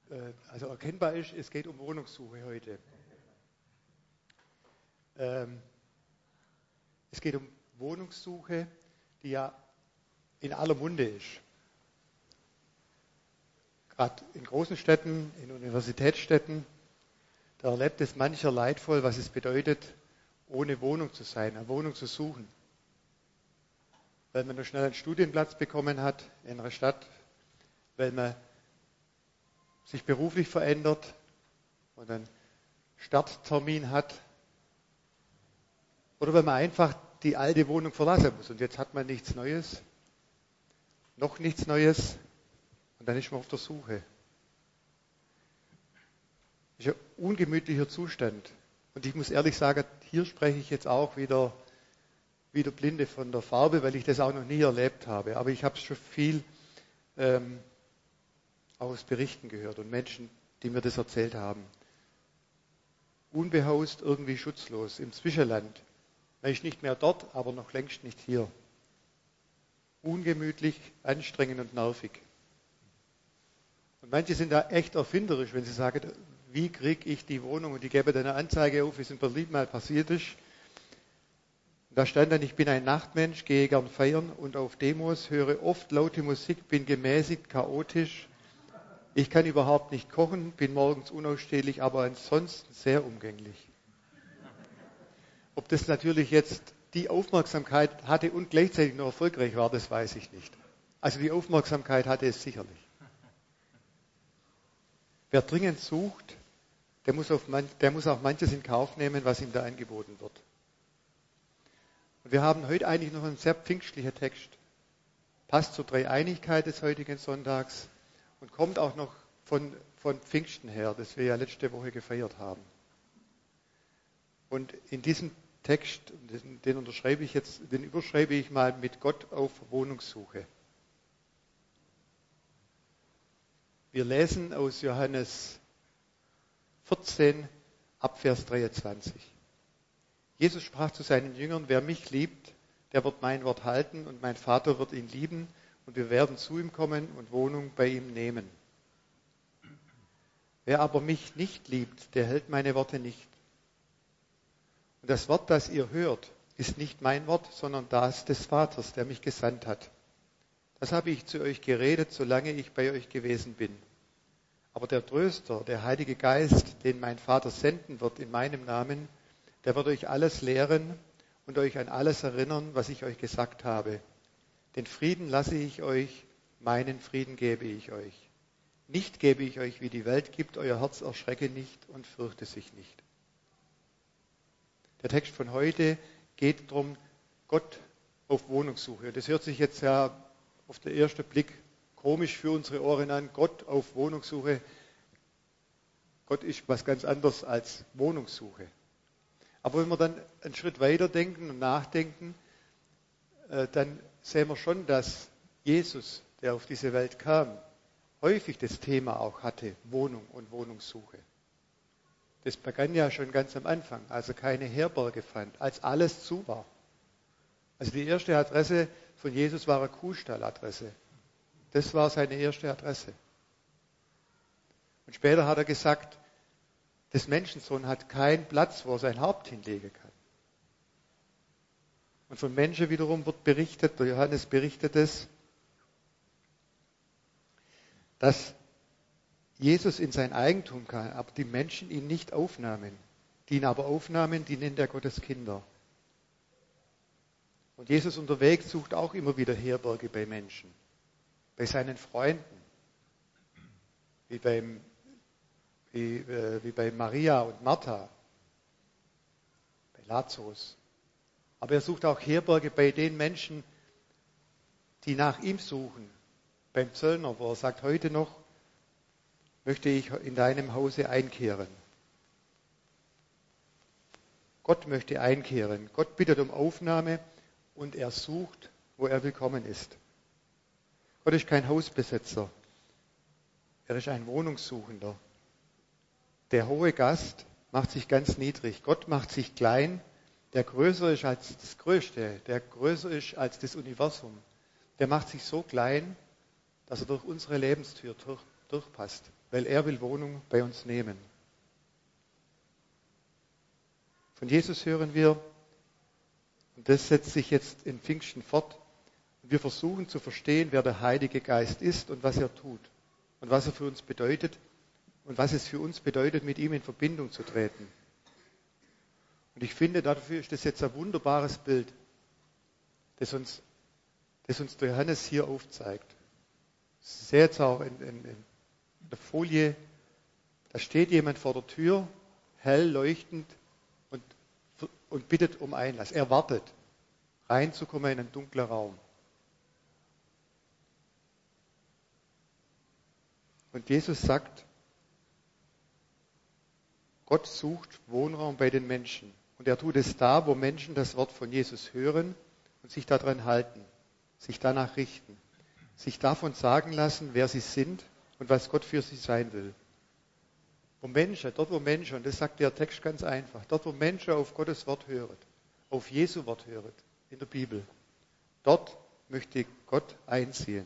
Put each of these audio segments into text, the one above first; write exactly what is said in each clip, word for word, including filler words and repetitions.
also erkennbar ist, es geht um Wohnungssuche heute. Ähm, es geht um Wohnungssuche, die ja in aller Munde ist. Gerade in großen Städten, in Universitätsstädten, da erlebt es mancher leidvoll, was es bedeutet, ohne Wohnung zu sein, eine Wohnung zu suchen. Weil man noch schnell einen Studienplatz bekommen hat in einer Stadt, weil man sich beruflich verändert und einen Starttermin hat oder weil man einfach die alte Wohnung verlassen muss und jetzt hat man nichts Neues, noch nichts Neues und dann ist man auf der Suche. Das ist ein ungemütlicher Zustand und ich muss ehrlich sagen, hier spreche ich jetzt auch wieder, wieder Blinde von der Farbe, weil ich das auch noch nie erlebt habe, aber ich habe es schon viel ähm, aus Berichten gehört und Menschen, die mir das erzählt haben. Unbehaust, irgendwie schutzlos, im Zwischenland. Man ist nicht mehr dort, aber noch längst nicht hier. Ungemütlich, anstrengend und nervig. Und manche sind da echt erfinderisch, wenn sie sagen, wie kriege ich die Wohnung? Und die geben dann eine Anzeige auf, wie es in Berlin mal passiert ist. Und da stand dann, ich bin ein Nachtmensch, gehe gern feiern und auf Demos, höre oft laute Musik, bin gemäßigt, chaotisch. Ich kann überhaupt nicht kochen, bin morgens unausstehlich, aber ansonsten sehr umgänglich. Ob das natürlich jetzt die Aufmerksamkeit hatte und gleichzeitig noch erfolgreich war, das weiß ich nicht. Also die Aufmerksamkeit hatte es sicherlich. Wer dringend sucht, der muss, auf man, der muss auch manches in Kauf nehmen, was ihm da angeboten wird. Und wir haben heute eigentlich noch einen sehr pfingstlichen Text. Passt zur Dreieinigkeit des heutigen Sonntags. Und kommt auch noch von, von Pfingsten her, das wir ja letzte Woche gefeiert haben. Und in diesem Text, den, den unterschreibe ich jetzt, den überschreibe ich mal mit Gott auf Wohnungssuche. Wir lesen aus Johannes vierzehn, ab Vers dreiundzwanzig. Jesus sprach zu seinen Jüngern, wer mich liebt, der wird mein Wort halten und mein Vater wird ihn lieben. Und wir werden zu ihm kommen und Wohnung bei ihm nehmen. Wer aber mich nicht liebt, der hält meine Worte nicht. Und das Wort, das ihr hört, ist nicht mein Wort, sondern das des Vaters, der mich gesandt hat. Das habe ich zu euch geredet, solange ich bei euch gewesen bin. Aber der Tröster, der Heilige Geist, den mein Vater senden wird in meinem Namen, der wird euch alles lehren und euch an alles erinnern, was ich euch gesagt habe. Den Frieden lasse ich euch, meinen Frieden gebe ich euch. Nicht gebe ich euch, wie die Welt gibt, euer Herz erschrecke nicht und fürchte sich nicht. Der Text von heute geht darum, Gott auf Wohnungssuche. Das hört sich jetzt ja auf den ersten Blick komisch für unsere Ohren an. Gott auf Wohnungssuche. Gott ist was ganz anderes als Wohnungssuche. Aber wenn wir dann einen Schritt weiter denken und nachdenken, dann sehen wir schon, dass Jesus, der auf diese Welt kam, häufig das Thema auch hatte, Wohnung und Wohnungssuche. Das begann ja schon ganz am Anfang, als er keine Herberge fand, als alles zu war. Also die erste Adresse von Jesus war eine Kuhstalladresse. Das war seine erste Adresse. Und später hat er gesagt, das Menschensohn hat keinen Platz, wo er sein Haupt hinlegen kann. Und von Menschen wiederum wird berichtet, der Johannes berichtet es, dass Jesus in sein Eigentum kam, aber die Menschen ihn nicht aufnahmen. Die ihn aber aufnahmen, die nennt er Gottes Kinder. Und Jesus unterwegs sucht auch immer wieder Herberge bei Menschen, bei seinen Freunden, wie, beim, wie, äh, wie bei Maria und Martha, bei Lazarus. Aber er sucht auch Herberge bei den Menschen, die nach ihm suchen. Beim Zöllner, wo er sagt, heute noch möchte ich in deinem Hause einkehren. Gott möchte einkehren. Gott bittet um Aufnahme und er sucht, wo er willkommen ist. Gott ist kein Hausbesetzer. Er ist ein Wohnungssuchender. Der hohe Gast macht sich ganz niedrig. Gott macht sich klein, der größer ist als das Größte, der größer ist als das Universum. Der macht sich so klein, dass er durch unsere Lebenstür durch, durchpasst. weil er will Wohnung bei uns nehmen. Von Jesus hören wir, und das setzt sich jetzt in Pfingsten fort, und wir versuchen zu verstehen, wer der Heilige Geist ist und was er tut und was er für uns bedeutet und was es für uns bedeutet, mit ihm in Verbindung zu treten. Und ich finde, dafür ist das jetzt ein wunderbares Bild, das uns, das uns der Johannes hier aufzeigt. Ich sehe jetzt auch in, in, in der Folie, da steht jemand vor der Tür, hell leuchtend, und, und bittet um Einlass. Er wartet, reinzukommen in einen dunklen Raum. Und Jesus sagt, Gott sucht Wohnraum bei den Menschen. Und er tut es da, wo Menschen das Wort von Jesus hören und sich daran halten, sich danach richten, sich davon sagen lassen, wer sie sind und was Gott für sie sein will. Wo Menschen, dort wo Menschen, und das sagt der Text ganz einfach, dort wo Menschen auf Gottes Wort hören, auf Jesu Wort hören, in der Bibel, dort möchte Gott einziehen.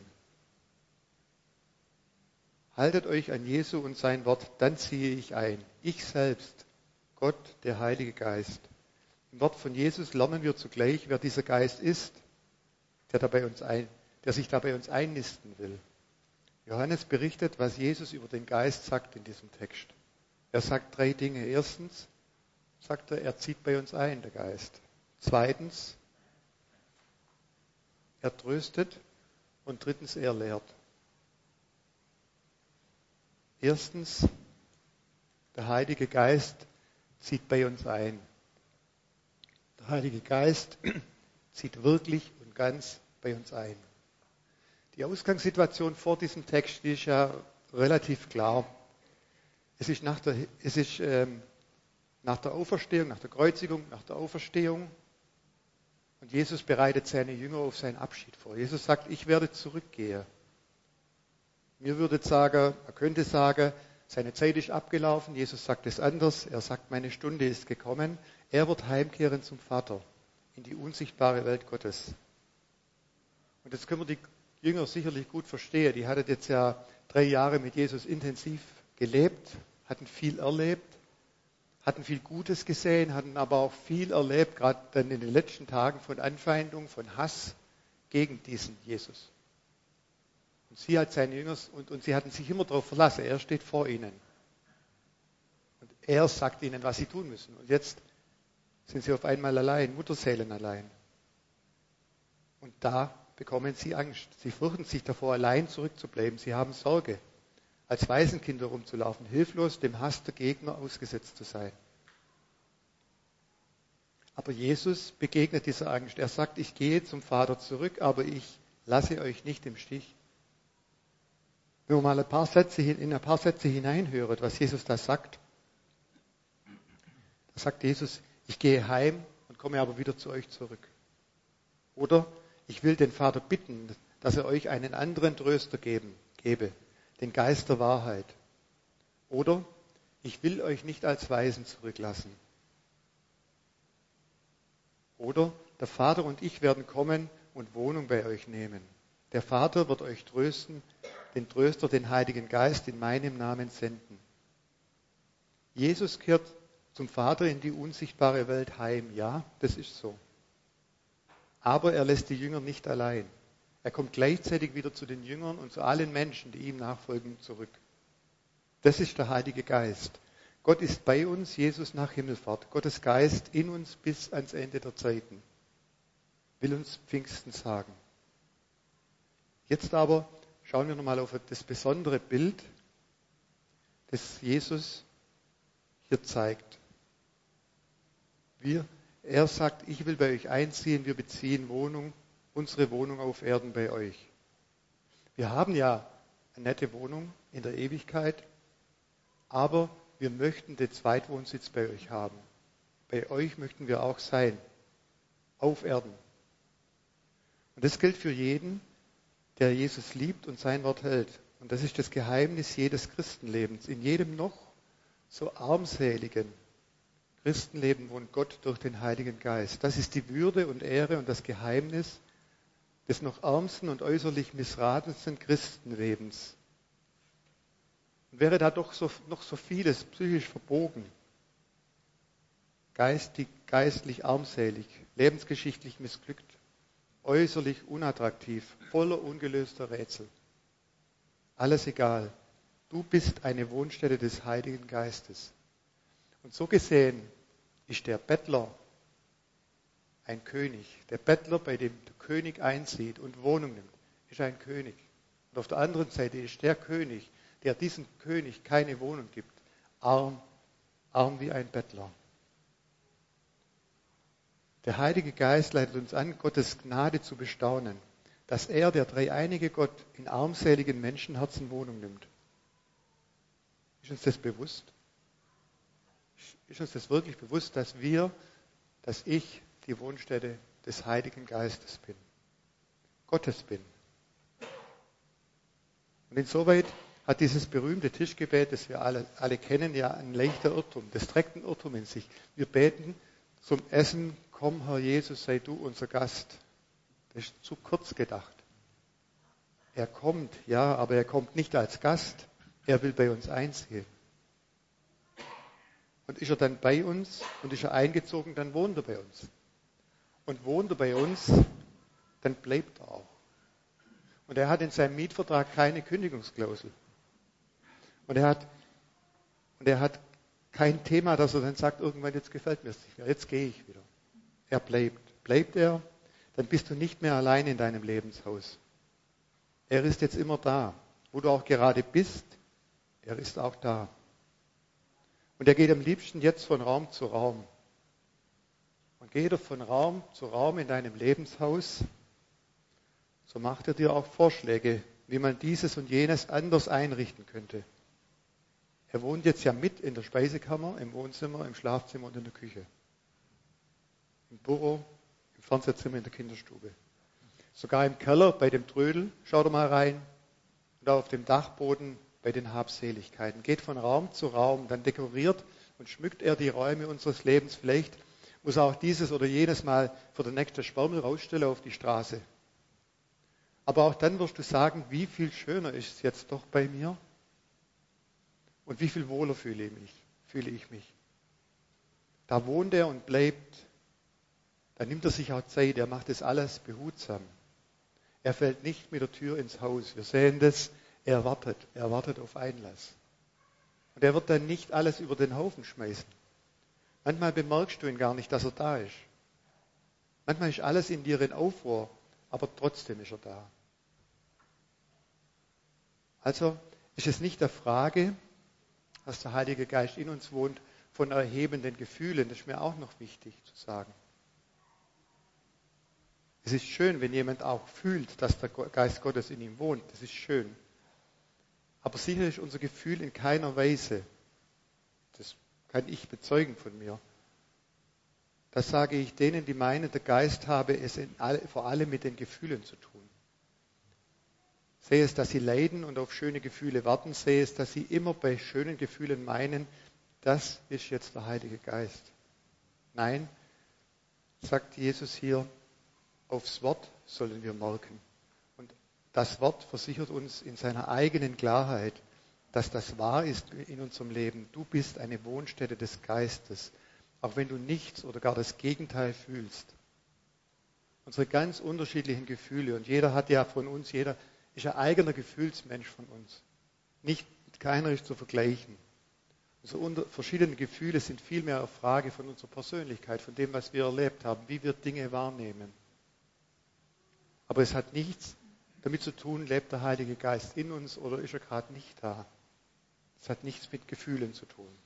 Haltet euch an Jesu und sein Wort, dann ziehe ich ein. Ich selbst, Gott, der Heilige Geist. Im Wort von Jesus lernen wir zugleich, wer dieser Geist ist, der, da bei uns ein, der sich da bei uns einnisten will. Johannes berichtet, was Jesus über den Geist sagt in diesem Text. Er sagt drei Dinge. Erstens sagt er, er zieht bei uns ein, der Geist. Zweitens, er tröstet. Und drittens, er lehrt. Erstens, der Heilige Geist zieht bei uns ein. Der Heilige Geist zieht wirklich und ganz bei uns ein. Die Ausgangssituation vor diesem Text, die ist ja relativ klar. Es ist, nach der, es ist ähm, nach der Auferstehung, nach der Kreuzigung, nach der Auferstehung. Und Jesus bereitet seine Jünger auf seinen Abschied vor. Jesus sagt, ich werde zurückgehen. Mir würde sagen, er könnte sagen, seine Zeit ist abgelaufen. Jesus sagt es anders. Er sagt, meine Stunde ist gekommen. Er wird heimkehren zum Vater, in die unsichtbare Welt Gottes. Und jetzt können wir die Jünger sicherlich gut verstehen. Die hatten jetzt ja drei Jahre mit Jesus intensiv gelebt, hatten viel erlebt, hatten viel Gutes gesehen, hatten aber auch viel erlebt, gerade dann in den letzten Tagen von Anfeindung, von Hass gegen diesen Jesus. Und sie als seine Jünger, und, und sie hatten sich immer darauf verlassen, er steht vor ihnen. Und er sagt ihnen, was sie tun müssen. Und jetzt sind sie auf einmal allein, Mutterseelen allein. Und da bekommen sie Angst. Sie fürchten sich davor, allein zurückzubleiben. Sie haben Sorge, als Waisenkinder rumzulaufen, hilflos dem Hass der Gegner ausgesetzt zu sein. Aber Jesus begegnet dieser Angst. Er sagt, ich gehe zum Vater zurück, aber ich lasse euch nicht im Stich. Wenn man mal ein paar Sätze, in ein paar Sätze hineinhört, was Jesus da sagt, da sagt Jesus, ich gehe heim und komme aber wieder zu euch zurück. Oder ich will den Vater bitten, dass er euch einen anderen Tröster geben, gebe, den Geist der Wahrheit. Oder ich will euch nicht als Waisen zurücklassen. Oder der Vater und ich werden kommen und Wohnung bei euch nehmen. Der Vater wird euch trösten, den Tröster, den Heiligen Geist in meinem Namen senden. Jesus kehrt zum Vater in die unsichtbare Welt heim. Ja, das ist so. Aber er lässt die Jünger nicht allein. Er kommt gleichzeitig wieder zu den Jüngern und zu allen Menschen, die ihm nachfolgen, zurück. Das ist der Heilige Geist. Gott ist bei uns, Jesus nach Himmelfahrt. Gottes Geist in uns bis ans Ende der Zeiten. Will uns Pfingsten sagen. Jetzt aber schauen wir nochmal auf das besondere Bild, das Jesus hier zeigt. Wir, er sagt, ich will bei euch einziehen, wir beziehen Wohnung, unsere Wohnung auf Erden bei euch. Wir haben ja eine nette Wohnung in der Ewigkeit, aber wir möchten den Zweitwohnsitz bei euch haben. Bei euch möchten wir auch sein, auf Erden. Und das gilt für jeden, der Jesus liebt und sein Wort hält. Und das ist das Geheimnis jedes Christenlebens. In jedem noch so armseligen Christenleben wohnt Gott durch den Heiligen Geist. Das ist die Würde und Ehre und das Geheimnis des noch ärmsten und äußerlich missratensten Christenlebens. Und wäre da doch so, noch so vieles psychisch verbogen, geistig, geistlich armselig, lebensgeschichtlich missglückt, äußerlich unattraktiv, voller ungelöster Rätsel. Alles egal. Du bist eine Wohnstätte des Heiligen Geistes. Und so gesehen ist der Bettler ein König. Der Bettler, bei dem der König einzieht und Wohnung nimmt, ist ein König. Und auf der anderen Seite ist der König, der diesem König keine Wohnung gibt, arm, arm wie ein Bettler. Der Heilige Geist leitet uns an, Gottes Gnade zu bestaunen, dass er, der dreieinige Gott, in armseligen Menschenherzen Wohnung nimmt. Ist uns das bewusst? Ist uns das wirklich bewusst, dass wir, dass ich die Wohnstätte des Heiligen Geistes bin, Gottes bin? Und insoweit hat dieses berühmte Tischgebet, das wir alle, alle kennen, ja ein leichter Irrtum. Das trägt einen Irrtum in sich. Wir beten zum Essen, komm Herr Jesus, sei du unser Gast. Das ist zu kurz gedacht. Er kommt, ja, aber er kommt nicht als Gast. Er will bei uns einziehen. Und ist er dann bei uns und ist er eingezogen, dann wohnt er bei uns. Und wohnt er bei uns, dann bleibt er auch. Und er hat in seinem Mietvertrag keine Kündigungsklausel. Und er hat, und er hat kein Thema, dass er dann sagt, irgendwann jetzt gefällt mir es nicht mehr, jetzt gehe ich wieder. Er bleibt. Bleibt er, dann bist du nicht mehr allein in deinem Lebenshaus. Er ist jetzt immer da. Wo du auch gerade bist, er ist auch da. Und er geht am liebsten jetzt von Raum zu Raum. Und geht er von Raum zu Raum in deinem Lebenshaus, so macht er dir auch Vorschläge, wie man dieses und jenes anders einrichten könnte. Er wohnt jetzt ja mit in der Speisekammer, im Wohnzimmer, im Schlafzimmer und in der Küche. Im Büro, im Fernsehzimmer, in der Kinderstube. Sogar im Keller bei dem Trödel, schau da mal rein. Und auch auf dem Dachboden bei den Habseligkeiten. Geht von Raum zu Raum, dann dekoriert und schmückt er die Räume unseres Lebens. Vielleicht muss er auch dieses oder jenes Mal für den nächsten Sperrmüll rausstellen auf die Straße. Aber auch dann wirst du sagen, wie viel schöner ist es jetzt doch bei mir und wie viel wohler fühle ich mich. Fühle ich mich. Da wohnt er und bleibt. Da nimmt er sich auch Zeit. Er macht das alles behutsam. Er fällt nicht mit der Tür ins Haus. Wir sehen das. Er wartet. Er wartet auf Einlass. Und er wird dann nicht alles über den Haufen schmeißen. Manchmal bemerkst du ihn gar nicht, dass er da ist. Manchmal ist alles in dir in Aufruhr, aber trotzdem ist er da. Also ist es nicht der Frage, dass der Heilige Geist in uns wohnt, von erhebenden Gefühlen. Das ist mir auch noch wichtig zu sagen. Es ist schön, wenn jemand auch fühlt, dass der Geist Gottes in ihm wohnt. Das ist schön. Aber sicher ist unser Gefühl in keiner Weise, das kann ich bezeugen von mir, das sage ich denen, die meinen, der Geist habe es in alle, vor allem mit den Gefühlen zu tun. Sei es, dass sie leiden und auf schöne Gefühle warten, sei es, dass sie immer bei schönen Gefühlen meinen, das ist jetzt der Heilige Geist. Nein, sagt Jesus hier, aufs Wort sollen wir merken. Und das Wort versichert uns in seiner eigenen Klarheit, dass das wahr ist in unserem Leben. Du bist eine Wohnstätte des Geistes, auch wenn du nichts oder gar das Gegenteil fühlst. Unsere ganz unterschiedlichen Gefühle, und jeder hat ja von uns, jeder ist ein eigener Gefühlsmensch von uns. Nicht, keiner ist zu vergleichen. Unsere unter, verschiedenen Gefühle sind vielmehr eine Frage von unserer Persönlichkeit, von dem, was wir erlebt haben, wie wir Dinge wahrnehmen. Aber es hat nichts damit zu tun, lebt der Heilige Geist in uns oder ist er gerade nicht da. Es hat nichts mit Gefühlen zu tun.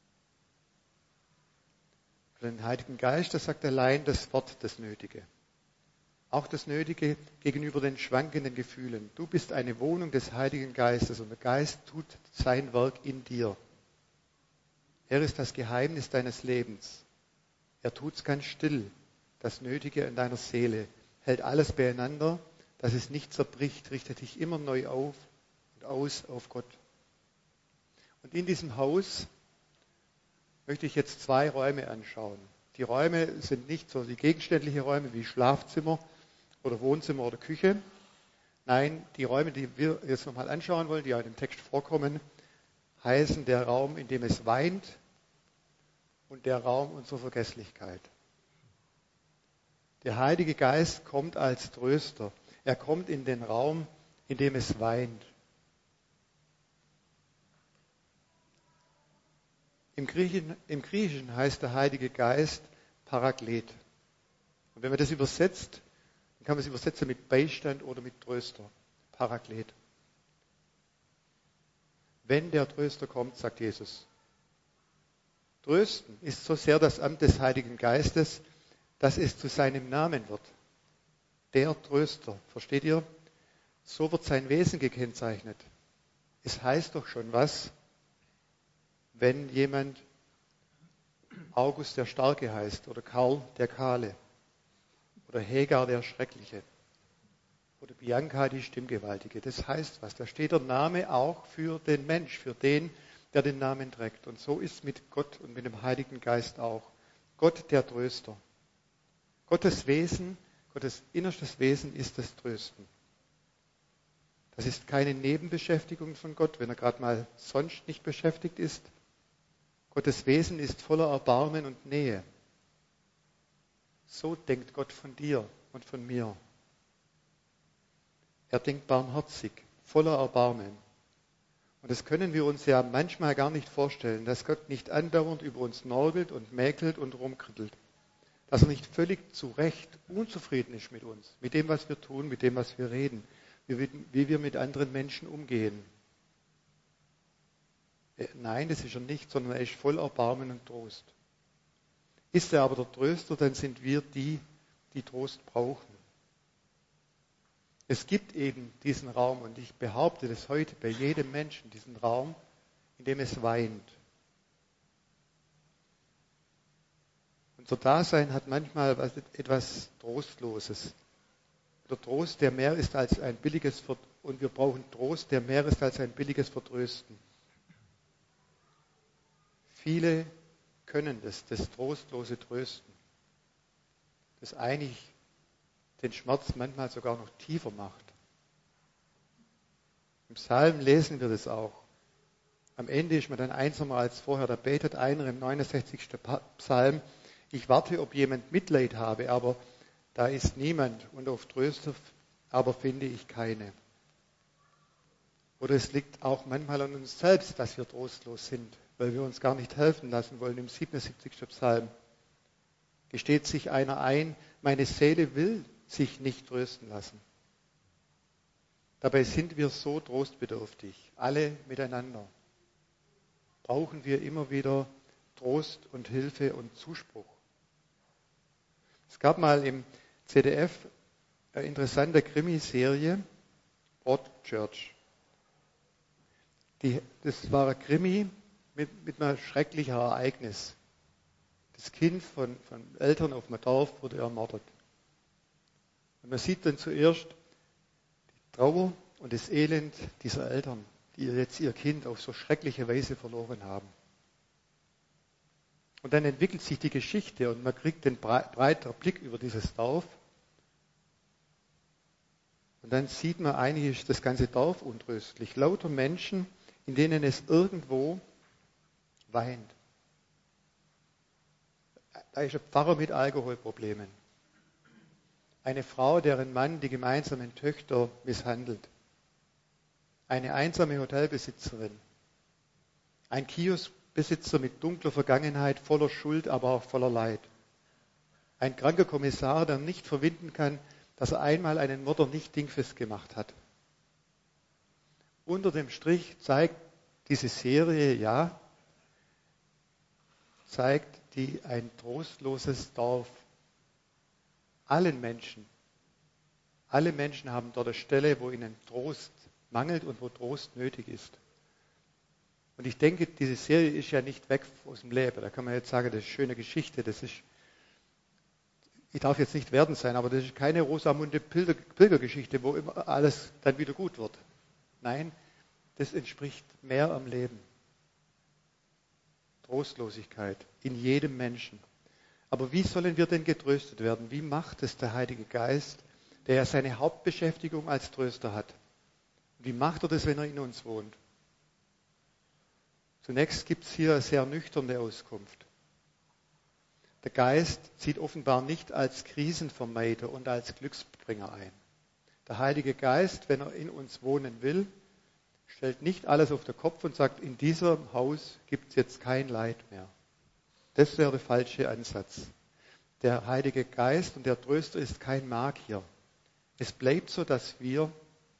Für den Heiligen Geist, das sagt allein das Wort das Nötige. Auch das Nötige gegenüber den schwankenden Gefühlen. Du bist eine Wohnung des Heiligen Geistes und der Geist tut sein Werk in dir. Er ist das Geheimnis deines Lebens. Er tut es ganz still, das Nötige in deiner Seele, hält alles beieinander, dass es nicht zerbricht, richtet dich immer neu auf und aus auf Gott. Und in diesem Haus möchte ich jetzt zwei Räume anschauen. Die Räume sind nicht so die gegenständlichen Räume wie Schlafzimmer oder Wohnzimmer oder Küche. Nein, die Räume, die wir jetzt nochmal anschauen wollen, die auch im Text vorkommen, heißen der Raum, in dem es weint und der Raum unserer Vergesslichkeit. Der Heilige Geist kommt als Tröster. Er kommt in den Raum, in dem es weint. Im Griechischen, im Griechischen heißt der Heilige Geist Paraklet. Und wenn man das übersetzt, dann kann man es übersetzen mit Beistand oder mit Tröster. Paraklet. Wenn der Tröster kommt, sagt Jesus. Trösten ist so sehr das Amt des Heiligen Geistes, dass es zu seinem Namen wird. Der Tröster, versteht ihr? So wird sein Wesen gekennzeichnet. Es heißt doch schon was, wenn jemand August der Starke heißt oder Karl der Kahle oder Hegar der Schreckliche oder Bianca die Stimmgewaltige. Das heißt was. Da steht der Name auch für den Mensch, für den, der den Namen trägt. Und so ist mit Gott und mit dem Heiligen Geist auch. Gott der Tröster. Gottes Wesen, Gottes innerstes Wesen ist das Trösten. Das ist keine Nebenbeschäftigung von Gott, wenn er gerade mal sonst nicht beschäftigt ist. Gottes Wesen ist voller Erbarmen und Nähe. So denkt Gott von dir und von mir. Er denkt barmherzig, voller Erbarmen. Und das können wir uns ja manchmal gar nicht vorstellen, dass Gott nicht andauernd über uns nörgelt und mäkelt und rumkrittelt. Dass er nicht völlig zu Recht unzufrieden ist mit uns, mit dem, was wir tun, mit dem, was wir reden, wie, wie wir mit anderen Menschen umgehen. Nein, das ist er nicht, sondern er ist voll Erbarmen und Trost. Ist er aber der Tröster, dann sind wir die, die Trost brauchen. Es gibt eben diesen Raum, und ich behaupte das heute bei jedem Menschen, diesen Raum, in dem es weint. Unser Dasein hat manchmal etwas Trostloses. Der Trost, der mehr ist als ein billiges Vert- und wir brauchen Trost, der mehr ist als ein billiges Vertrösten. Viele können das, das trostlose Trösten, das eigentlich den Schmerz manchmal sogar noch tiefer macht. Im Psalm lesen wir das auch. Am Ende ist man dann einsamer als vorher. Da betet einer im neunundsechzigsten Psalm, ich warte, ob jemand Mitleid habe, aber da ist niemand und auf Tröster aber finde ich keine. Oder es liegt auch manchmal an uns selbst, dass wir trostlos sind, weil wir uns gar nicht helfen lassen wollen. Im siebenundsiebzigsten Psalm gesteht sich einer ein, meine Seele will sich nicht trösten lassen. Dabei sind wir so trostbedürftig, alle miteinander. Brauchen wir immer wieder Trost und Hilfe und Zuspruch. Es gab mal im Z D F eine interessante Krimiserie, Broadchurch. Die, das war ein Krimi mit, mit einem schrecklichen Ereignis. Das Kind von, von Eltern auf dem Dorf wurde ermordet. Und man sieht dann zuerst die Trauer und das Elend dieser Eltern, die jetzt ihr Kind auf so schreckliche Weise verloren haben. Und dann entwickelt sich die Geschichte und man kriegt den breiten Blick über dieses Dorf. Und dann sieht man, eigentlich ist das ganze Dorf untröstlich. Lauter Menschen, in denen es irgendwo weint. Da ist ein Pfarrer mit Alkoholproblemen. Eine Frau, deren Mann die gemeinsamen Töchter misshandelt. Eine einsame Hotelbesitzerin. Ein Kioskbesitzer mit dunkler Vergangenheit, voller Schuld, aber auch voller Leid. Ein kranker Kommissar, der nicht verwinden kann, dass er einmal einen Mörder nicht dingfest gemacht hat. Unter dem Strich zeigt diese Serie, ja, zeigt die ein trostloses Dorf. Allen Menschen, alle Menschen haben dort eine Stelle, wo ihnen Trost mangelt und wo Trost nötig ist. Und ich denke, diese Serie ist ja nicht weg aus dem Leben. Da kann man jetzt sagen, das ist eine schöne Geschichte, das ist, ich darf jetzt nicht wertend sein, aber das ist keine Rosamunde Pilgergeschichte, wo immer alles dann wieder gut wird. Nein, das entspricht mehr am Leben. Trostlosigkeit in jedem Menschen. Aber wie sollen wir denn getröstet werden? Wie macht es der Heilige Geist, der ja seine Hauptbeschäftigung als Tröster hat? Wie macht er das, wenn er in uns wohnt? Zunächst gibt es hier eine sehr nüchterne Auskunft. Der Geist zieht offenbar nicht als Krisenvermeider und als Glücksbringer ein. Der Heilige Geist, wenn er in uns wohnen will, stellt nicht alles auf den Kopf und sagt, in diesem Haus gibt es jetzt kein Leid mehr. Das wäre der falsche Ansatz. Der Heilige Geist und der Tröster ist kein Magier. Es bleibt so, dass wir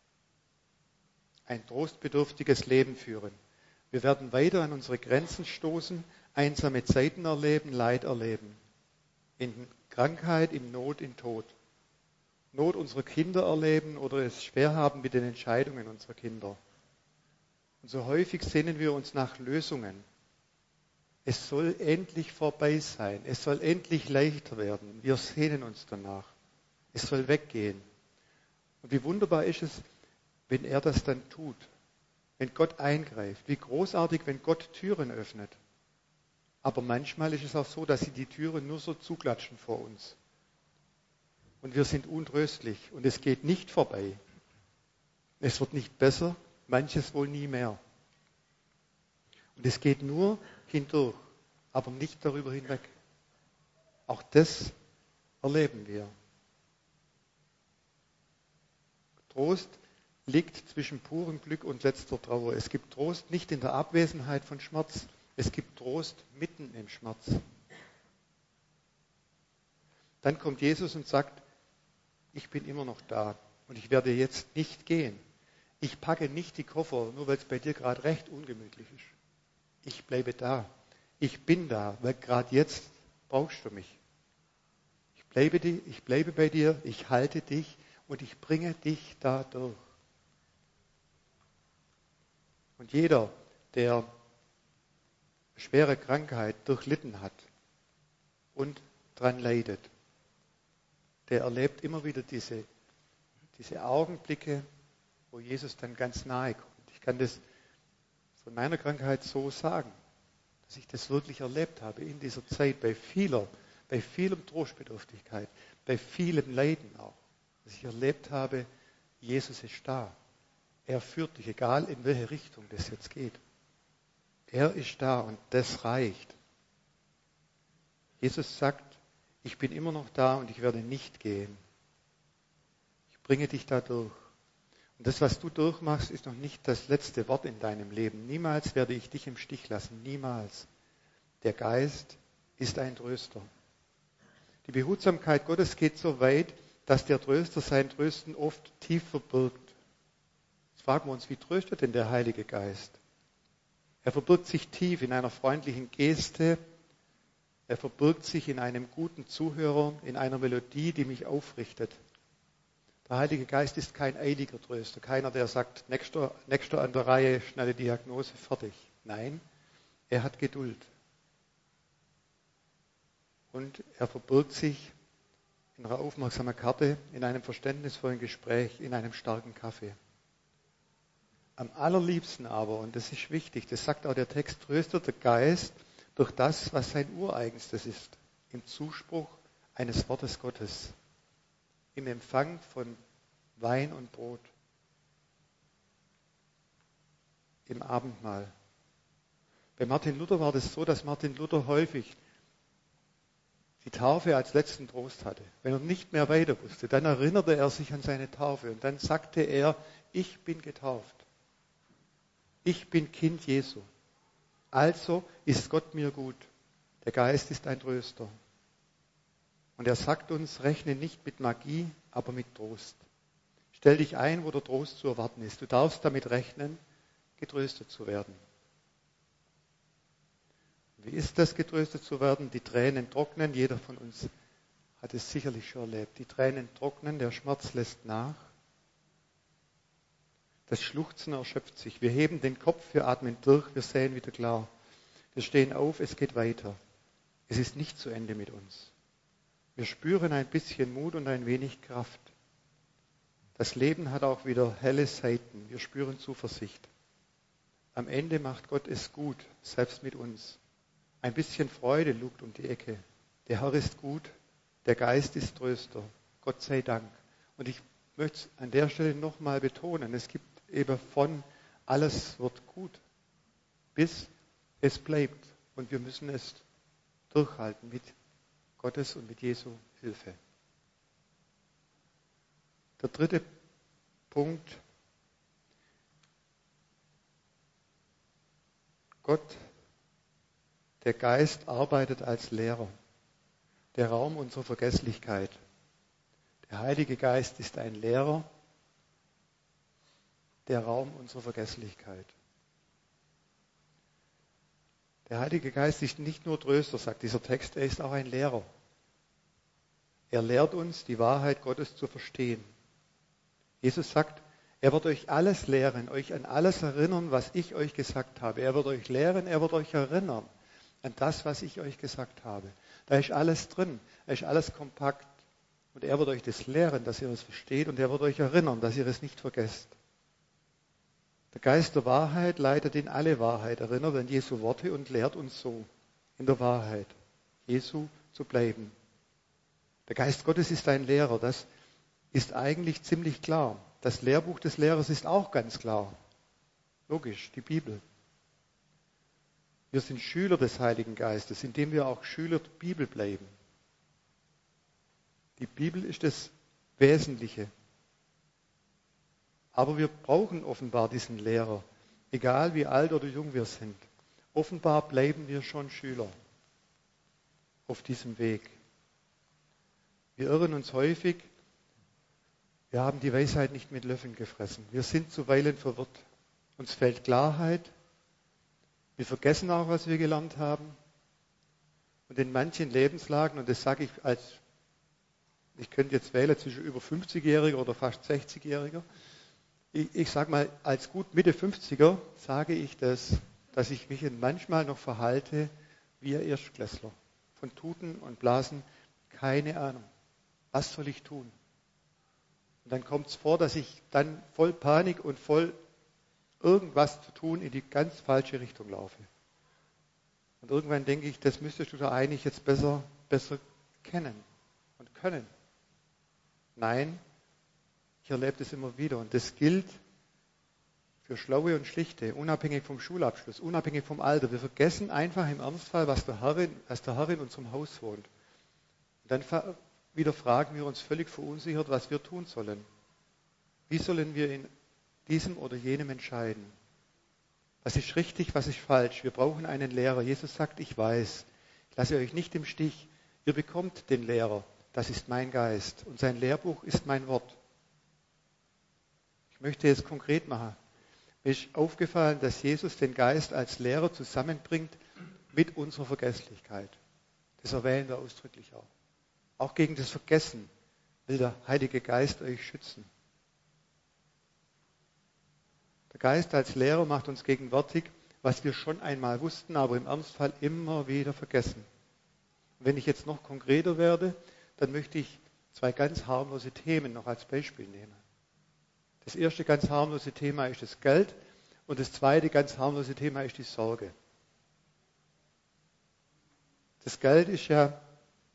ein trostbedürftiges Leben führen. Wir werden weiter an unsere Grenzen stoßen, einsame Zeiten erleben, Leid erleben. In Krankheit, in Not, in Tod. Not unserer Kinder erleben oder es schwer haben mit den Entscheidungen unserer Kinder. Und so häufig sehnen wir uns nach Lösungen. Es soll endlich vorbei sein. Es soll endlich leichter werden. Wir sehnen uns danach. Es soll weggehen. Und wie wunderbar ist es, wenn er das dann tut. Wenn Gott eingreift. Wie großartig, wenn Gott Türen öffnet. Aber manchmal ist es auch so, dass sie die Türen nur so zuklatschen vor uns. Und wir sind untröstlich und es geht nicht vorbei. Es wird nicht besser, manches wohl nie mehr. Und es geht nur hindurch, aber nicht darüber hinweg. Auch das erleben wir. Trost liegt zwischen purem Glück und letzter Trauer. Es gibt Trost nicht in der Abwesenheit von Schmerz, es gibt Trost mitten im Schmerz. Dann kommt Jesus und sagt, ich bin immer noch da und ich werde jetzt nicht gehen. Ich packe nicht die Koffer, nur weil es bei dir gerade recht ungemütlich ist. Ich bleibe da. Ich bin da, weil gerade jetzt brauchst du mich. Ich bleibe, die, ich bleibe bei dir, ich halte dich und ich bringe dich da durch. Und jeder, der schwere Krankheit durchlitten hat und dran leidet, der erlebt immer wieder diese, diese Augenblicke, wo Jesus dann ganz nahe kommt. Ich kann das von meiner Krankheit so sagen, dass ich das wirklich erlebt habe in dieser Zeit, bei vieler, bei vielem Trostbedürftigkeit, bei vielem Leiden auch. Dass ich erlebt habe, Jesus ist da. Er führt dich, egal in welche Richtung das jetzt geht. Er ist da und das reicht. Jesus sagt, ich bin immer noch da und ich werde nicht gehen. Ich bringe dich da durch. Und das, was du durchmachst, ist noch nicht das letzte Wort in deinem Leben. Niemals werde ich dich im Stich lassen. Niemals. Der Geist ist ein Tröster. Die Behutsamkeit Gottes geht so weit, dass der Tröster sein Trösten oft tief verbirgt. Jetzt fragen wir uns, wie tröstet denn der Heilige Geist? Er verbirgt sich tief in einer freundlichen Geste. Er verbirgt sich in einem guten Zuhörer, in einer Melodie, die mich aufrichtet. Der Heilige Geist ist kein eiliger Tröster, keiner, der sagt, nächster, nächster an der Reihe, schnelle Diagnose, fertig. Nein, er hat Geduld. Und er verbirgt sich in einer aufmerksamen Karte, in einem verständnisvollen Gespräch, in einem starken Kaffee. Am allerliebsten aber, und das ist wichtig, das sagt auch der Text, tröstet der Geist durch das, was sein Ureigenstes ist, im Zuspruch eines Wortes Gottes, im Empfang von Wein und Brot, im Abendmahl. Bei Martin Luther war das so, dass Martin Luther häufig die Taufe als letzten Trost hatte. Wenn er nicht mehr weiter wusste, dann erinnerte er sich an seine Taufe und dann sagte er, ich bin getauft. Ich bin Kind Jesu. Also ist Gott mir gut. Der Geist ist ein Tröster. Und er sagt uns, rechne nicht mit Magie, aber mit Trost. Stell dich ein, wo der Trost zu erwarten ist. Du darfst damit rechnen, getröstet zu werden. Wie ist das, getröstet zu werden? Die Tränen trocknen. Jeder von uns hat es sicherlich schon erlebt. Die Tränen trocknen, der Schmerz lässt nach. Das Schluchzen erschöpft sich. Wir heben den Kopf, wir atmen durch, wir sehen wieder klar. Wir stehen auf, es geht weiter. Es ist nicht zu Ende mit uns. Wir spüren ein bisschen Mut und ein wenig Kraft. Das Leben hat auch wieder helle Seiten. Wir spüren Zuversicht. Am Ende macht Gott es gut, selbst mit uns. Ein bisschen Freude lugt um die Ecke. Der Herr ist gut, der Geist ist Tröster. Gott sei Dank. Und ich möchte es an der Stelle nochmal betonen. Es gibt eben von alles wird gut bis Es bleibt und wir müssen es durchhalten mit Gottes und mit Jesu Hilfe. Der dritte Punkt. Gott, der Geist, arbeitet als Lehrer. Der Raum unserer Vergesslichkeit. Der Heilige Geist ist ein Lehrer. Der Raum unserer Vergesslichkeit. Der Heilige Geist ist nicht nur Tröster, sagt dieser Text, er ist auch ein Lehrer. Er lehrt uns, die Wahrheit Gottes zu verstehen. Jesus sagt, er wird euch alles lehren, euch an alles erinnern, was ich euch gesagt habe. Er wird euch lehren, er wird euch erinnern an das, was ich euch gesagt habe. Da ist alles drin, da ist alles kompakt. Und er wird euch das lehren, dass ihr es versteht, und er wird euch erinnern, dass ihr es nicht vergesst. Der Geist der Wahrheit leitet in alle Wahrheit, erinnert an Jesu Worte und lehrt uns so, in der Wahrheit Jesu zu bleiben. Der Geist Gottes ist ein Lehrer, das ist eigentlich ziemlich klar. Das Lehrbuch des Lehrers ist auch ganz klar. Logisch, die Bibel. Wir sind Schüler des Heiligen Geistes, indem wir auch Schüler der Bibel bleiben. Die Bibel ist das Wesentliche. Aber wir brauchen offenbar diesen Lehrer, egal wie alt oder jung wir sind. Offenbar bleiben wir schon Schüler auf diesem Weg. Wir irren uns häufig, wir haben die Weisheit nicht mit Löffeln gefressen. Wir sind zuweilen verwirrt. Uns fehlt Klarheit. Wir vergessen auch, was wir gelernt haben. Und in manchen Lebenslagen, und das sage ich als, ich könnte jetzt wählen zwischen über fünfzigjähriger oder fast sechzigjähriger, ich, ich sage mal, als gut Mitte fünfziger sage ich das, dass ich mich manchmal noch verhalte wie ein Erstklässler. Von Tuten und Blasen, keine Ahnung. Was soll ich tun? Und dann kommt es vor, dass ich dann voll Panik und voll irgendwas zu tun in die ganz falsche Richtung laufe. Und irgendwann denke ich, das müsstest du da eigentlich jetzt besser, besser kennen und können. Nein, ich erlebe das immer wieder. Und das gilt für Schlaue und Schlichte, unabhängig vom Schulabschluss, unabhängig vom Alter. Wir vergessen einfach im Ernstfall, was der Herr in, was der Herr in unserem Haus wohnt. Und dann wieder fragen wir uns völlig verunsichert, was wir tun sollen. Wie sollen wir in diesem oder jenem entscheiden? Was ist richtig, was ist falsch? Wir brauchen einen Lehrer. Jesus sagt, ich weiß, ich lasse euch nicht im Stich. Ihr bekommt den Lehrer. Das ist mein Geist. Und sein Lehrbuch ist mein Wort. Ich möchte es konkret machen. Mir ist aufgefallen, dass Jesus den Geist als Lehrer zusammenbringt mit unserer Vergesslichkeit. Das erwähnt er ausdrücklich auch. Auch gegen das Vergessen will der Heilige Geist euch schützen. Der Geist als Lehrer macht uns gegenwärtig, was wir schon einmal wussten, aber im Ernstfall immer wieder vergessen. Und wenn ich jetzt noch konkreter werde, dann möchte ich zwei ganz harmlose Themen noch als Beispiel nehmen. Das erste ganz harmlose Thema ist das Geld und das zweite ganz harmlose Thema ist die Sorge. Das Geld ist ja ein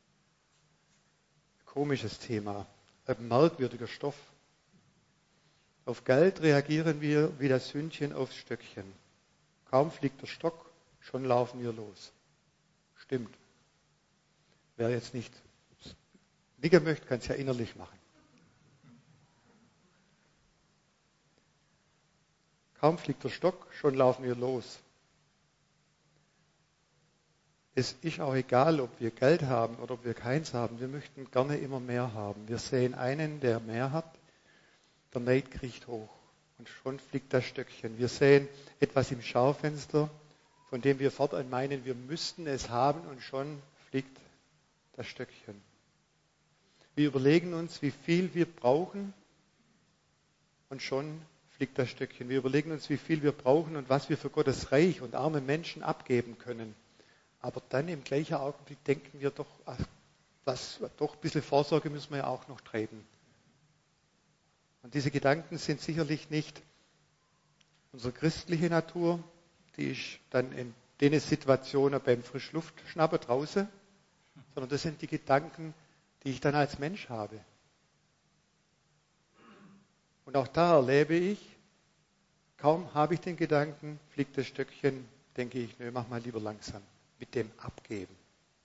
komisches Thema, ein merkwürdiger Stoff. Auf Geld reagieren wir wie das Hündchen aufs Stöckchen. Kaum fliegt der Stock, schon laufen wir los. Stimmt. Wer jetzt nicht nicken möchte, kann es ja innerlich machen. Kaum fliegt der Stock, schon laufen wir los. Es ist auch egal, ob wir Geld haben oder ob wir keins haben. Wir möchten gerne immer mehr haben. Wir sehen einen, der mehr hat. Der Neid kriecht hoch und schon fliegt das Stöckchen. Wir sehen etwas im Schaufenster, von dem wir fortan meinen, wir müssten es haben und schon fliegt das Stöckchen. Wir überlegen uns, wie viel wir brauchen und schon fliegt das Stöckchen. Wir überlegen uns, wie viel wir brauchen und was wir für Gottes Reich und arme Menschen abgeben können. Aber dann im gleichen Augenblick denken wir doch, ach, was, doch ein bisschen Vorsorge müssen wir ja auch noch treiben. Und diese Gedanken sind sicherlich nicht unsere christliche Natur, die ist dann in den Situationen beim Frischluftschnappen draußen, sondern das sind die Gedanken, die ich dann als Mensch habe. Und auch da erlebe ich, kaum habe ich den Gedanken, fliegt das Stöckchen denke ich, nö, mach mal lieber langsam. Mit dem Abgeben.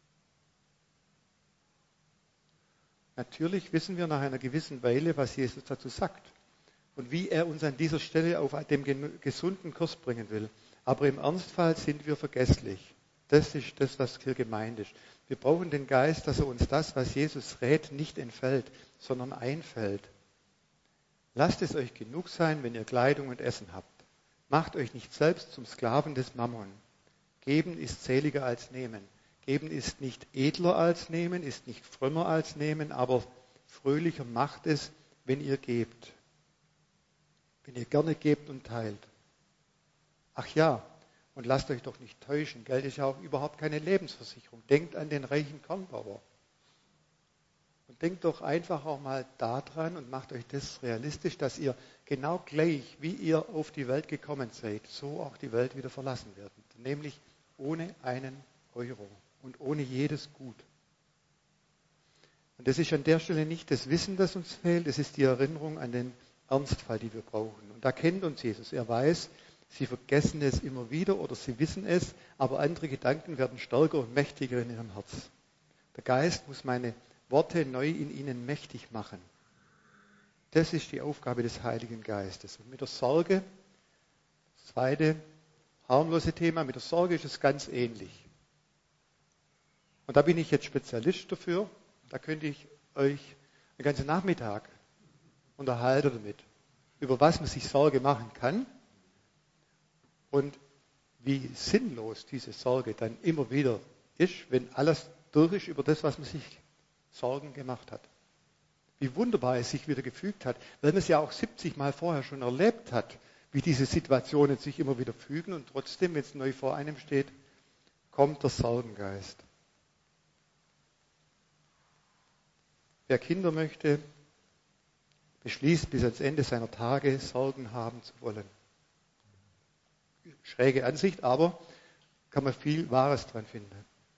Natürlich wissen wir nach einer gewissen Weile, was Jesus dazu sagt und wie er uns an dieser Stelle auf dem gesunden Kurs bringen will. Aber im Ernstfall sind wir vergesslich. Das ist das, was hier gemeint ist. Wir brauchen den Geist, dass er uns das, was Jesus rät, nicht entfällt, sondern einfällt. Lasst es euch genug sein, wenn ihr Kleidung und Essen habt. Macht euch nicht selbst zum Sklaven des Mammon. Geben ist seliger als nehmen. Geben ist nicht edler als nehmen, ist nicht frömmer als nehmen, aber fröhlicher macht es, wenn ihr gebt. Wenn ihr gerne gebt und teilt. Ach ja, und lasst euch doch nicht täuschen. Geld ist ja auch überhaupt keine Lebensversicherung. Denkt an den reichen Kornbauer. Und denkt doch einfach auch mal daran und macht euch das realistisch, dass ihr genau gleich, wie ihr auf die Welt gekommen seid, so auch die Welt wieder verlassen werdet. Nämlich ohne einen Euro und ohne jedes Gut. Und das ist an der Stelle nicht das Wissen, das uns fehlt, es ist die Erinnerung an den Ernstfall, die wir brauchen. Und da kennt uns Jesus. Er weiß, sie vergessen es immer wieder oder sie wissen es, aber andere Gedanken werden stärker und mächtiger in ihrem Herz. Der Geist muss meine Worte neu in ihnen mächtig machen. Das ist die Aufgabe des Heiligen Geistes. Und mit der Sorge, das zweite harmlose Thema, mit der Sorge ist es ganz ähnlich. Und da bin ich jetzt Spezialist dafür. Da könnte ich euch den ganzen Nachmittag unterhalten damit, über was man sich Sorge machen kann und wie sinnlos diese Sorge dann immer wieder ist, wenn alles durch ist über das, was man sich Sorgen gemacht hat. Wie wunderbar es sich wieder gefügt hat, weil man es ja auch siebzig Mal vorher schon erlebt hat, wie diese Situationen sich immer wieder fügen und trotzdem, wenn es neu vor einem steht, kommt der Sorgengeist. Wer Kinder möchte, beschließt bis ans Ende seiner Tage Sorgen haben zu wollen. Schräge Ansicht, aber kann man viel Wahres dran finden.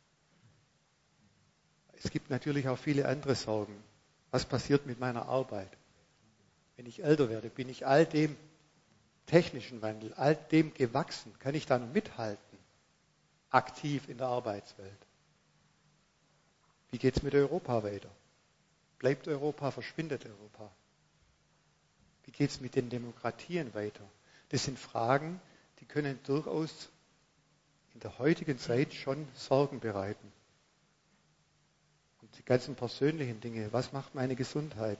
Es gibt natürlich auch viele andere Sorgen. Was passiert mit meiner Arbeit? Wenn ich älter werde, bin ich all dem technischen Wandel, all dem gewachsen? Kann ich da noch mithalten? Aktiv in der Arbeitswelt. Wie geht es mit Europa weiter? Bleibt Europa, verschwindet Europa? Wie geht es mit den Demokratien weiter? Das sind Fragen, die können durchaus in der heutigen Zeit schon Sorgen bereiten. Und die ganzen persönlichen Dinge, was macht meine Gesundheit?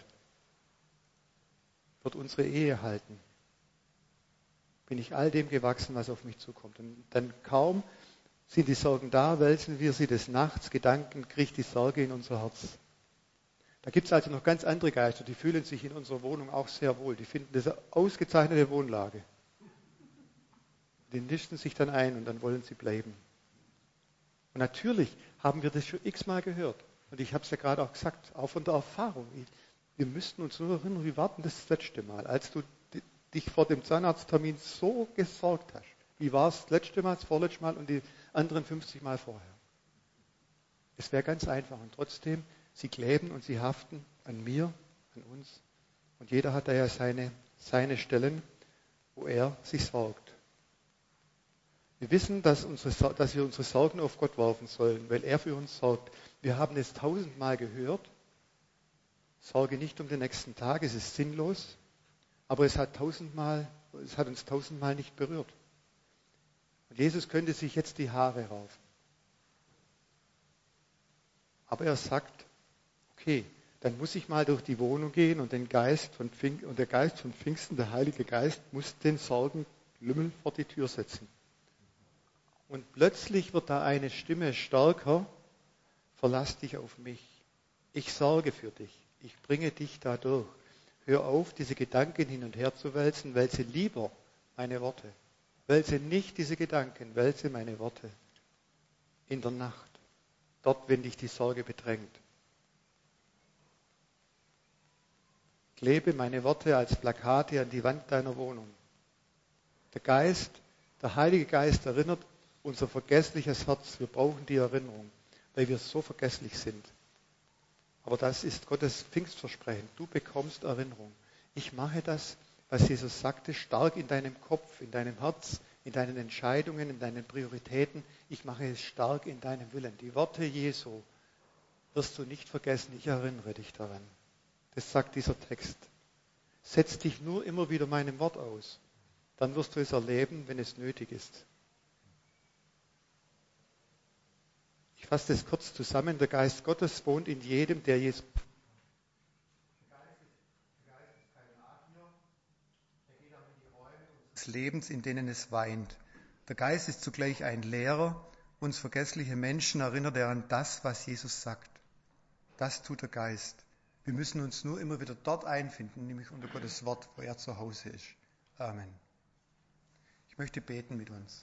Wird unsere Ehe halten? Bin ich all dem gewachsen, was auf mich zukommt? Und dann kaum sind die Sorgen da, wälzen wir sie des Nachts, Gedanken, kriegt die Sorge in unser Herz. Da gibt es also noch ganz andere Geister, die fühlen sich in unserer Wohnung auch sehr wohl. Die finden das eine ausgezeichnete Wohnlage. Die nisten sich dann ein und dann wollen sie bleiben. Und natürlich haben wir das schon x-mal gehört. Und ich habe es ja gerade auch gesagt, auch von der Erfahrung. Wir müssten uns nur erinnern, wie war denn das letzte Mal, als du dich vor dem Zahnarzttermin so gesorgt hast. Wie war es das letzte Mal, das vorletzte Mal und die anderen fünfzig Mal vorher? Es wäre ganz einfach. Und trotzdem, sie kleben und sie haften an mir, an uns. Und jeder hat da ja seine, seine Stellen, wo er sich sorgt. Wir wissen, dass, unsere, dass wir unsere Sorgen auf Gott werfen sollen, weil er für uns sorgt. Wir haben es tausendmal gehört. Sorge nicht um den nächsten Tag, es ist sinnlos. Aber es hat, tausendmal, es hat uns tausendmal nicht berührt. Und Jesus könnte sich jetzt die Haare raufen. Aber er sagt, okay, dann muss ich mal durch die Wohnung gehen und, den Geist von Pfing- und der Geist von Pfingsten, der Heilige Geist, muss den Sorgenlümmel vor die Tür setzen. Und plötzlich wird da eine Stimme stärker, verlass dich auf mich. Ich sorge für dich. Ich bringe dich da durch. Hör auf, diese Gedanken hin und her zu wälzen, wälze lieber meine Worte. Wälze nicht diese Gedanken, wälze meine Worte in der Nacht. Dort, wenn dich die Sorge bedrängt. Klebe meine Worte als Plakate an die Wand deiner Wohnung. Der Geist, der Heilige Geist erinnert unser vergessliches Herz. Wir brauchen die Erinnerung, weil wir so vergesslich sind. Aber das ist Gottes Pfingstversprechen. Du bekommst Erinnerung. Ich mache das, was Jesus sagte, stark in deinem Kopf, in deinem Herz, in deinen Entscheidungen, in deinen Prioritäten. Ich mache es stark in deinem Willen. Die Worte Jesu wirst du nicht vergessen. Ich erinnere dich daran. Das sagt dieser Text. Setz dich nur immer wieder meinem Wort aus. Dann wirst du es erleben, wenn es nötig ist. Ich fasse das kurz zusammen. Der Geist Gottes wohnt in jedem, der Jesus. Der Geist ist kein Magier. Er geht auch in die Räume unseres Lebens, in denen es weint. Der Geist ist zugleich ein Lehrer. Uns vergessliche Menschen erinnert er an das, was Jesus sagt. Das tut der Geist. Wir müssen uns nur immer wieder dort einfinden, nämlich unter Gottes Wort, wo er zu Hause ist. Amen. Ich möchte beten mit uns.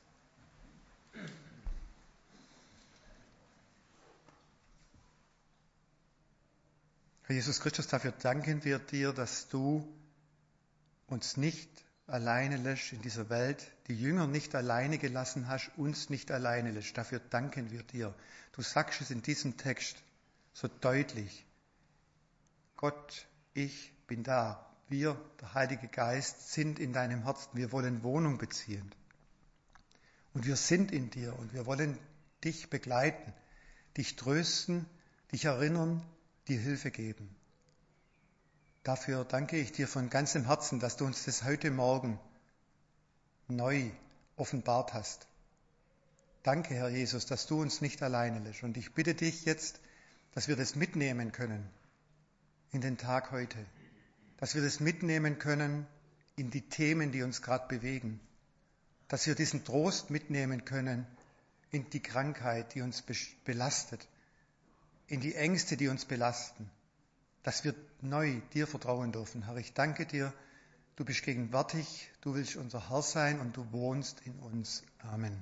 Herr Jesus Christus, dafür danken wir dir, dass du uns nicht alleine lässt in dieser Welt, die Jünger nicht alleine gelassen hast, uns nicht alleine lässt. Dafür danken wir dir. Du sagst es in diesem Text so deutlich. Gott, ich bin da. Wir, der Heilige Geist, sind in deinem Herzen. Wir wollen Wohnung beziehen. Und wir sind in dir und wir wollen dich begleiten, dich trösten, dich erinnern, dir Hilfe geben. Dafür danke ich dir von ganzem Herzen, dass du uns das heute Morgen neu offenbart hast. Danke, Herr Jesus, dass du uns nicht alleine lässt. Und ich bitte dich jetzt, dass wir das mitnehmen können in den Tag heute. Dass wir das mitnehmen können in die Themen, die uns gerade bewegen. Dass wir diesen Trost mitnehmen können in die Krankheit, die uns belastet. In die Ängste, die uns belasten, dass wir neu dir vertrauen dürfen. Herr, ich danke dir, du bist gegenwärtig, du willst unser Herr sein und du wohnst in uns. Amen.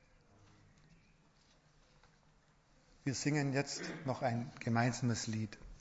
Wir singen jetzt noch ein gemeinsames Lied.